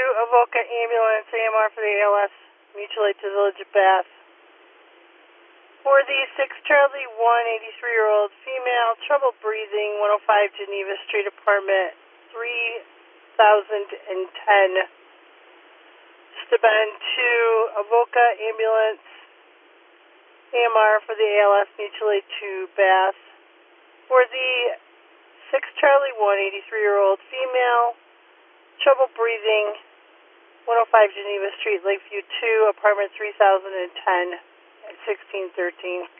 Avoca Ambulance, AMR for the ALS, mutual aid to the Village of Bath. For the 6 Charlie 1, 83-year-old female, trouble breathing, 105 Geneva Street, apartment 3010. Staben to Avoca Ambulance, AMR for the ALS, mutual aid to Bath. For the 6 Charlie 1, 83-year-old female, trouble breathing, 105 Geneva Street, Lakeview 2, apartment 3010 at 1613.